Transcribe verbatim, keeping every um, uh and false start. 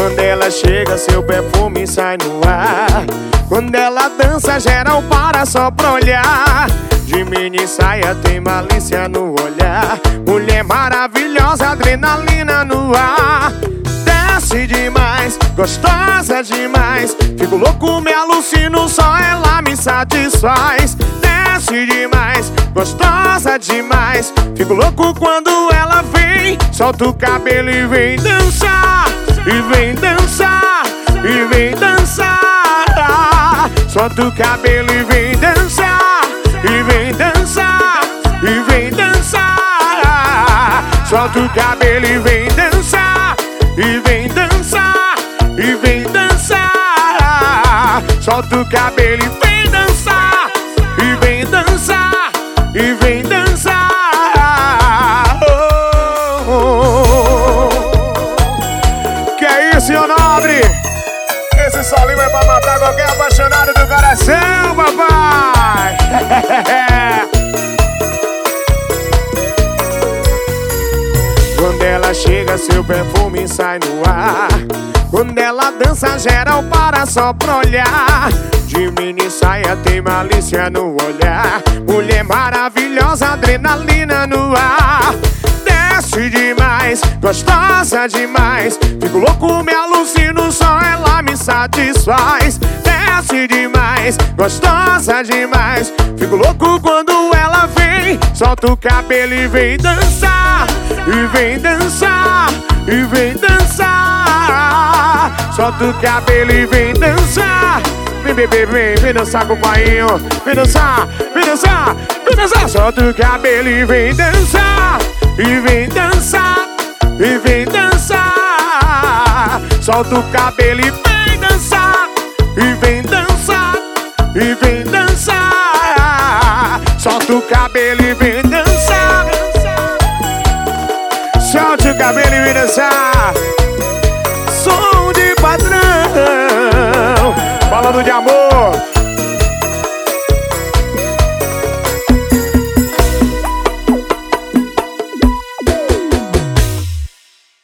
Quando ela chega, seu perfume sai no ar. Quando ela dança, geral para só pra olhar. De mini saia tem malícia no olhar. Mulher maravilhosa, adrenalina no ar. Desce demais, gostosa demais. Fico louco, me alucino, só ela me satisfaz. Desce demais, gostosa demais. Fico louco quando ela vem. Solta o cabelo e vem dançar. E vem dançar, e vem dançar. Solta o cabelo e vem dançar. E vem dançar, e vem dançar. Solta o cabelo e vem dançar. E vem dançar, e vem dançar. Solta o cabelo e vem dançar. E vem dançar, e vem dançar. Oh, oh, oh. Que é isso, senhor nobre? Esse solinho é pra matar qualquer apaixonado do coração, papai. Quando ela chega, seu perfume sai no ar. Quando ela dança, geral para só pra olhar. De mini saia tem malícia no olhar. Mulher maravilhosa, adrenalina no ar. Desce demais, gostosa demais. Fico louco, me alucino, só ela me satisfaz. Desce demais, gostosa demais. Fico louco quando ela vem. Solta o cabelo e vem dançar. E vem dançar, e vem dançar. Solta o cabelo e vem dançar. Vem, bebê, vem, vem dançar com o painho. Vem dançar, vem dançar, vem dançar. Solta o cabelo e vem dançar. E vem dançar, e vem dançar. Solta o cabelo e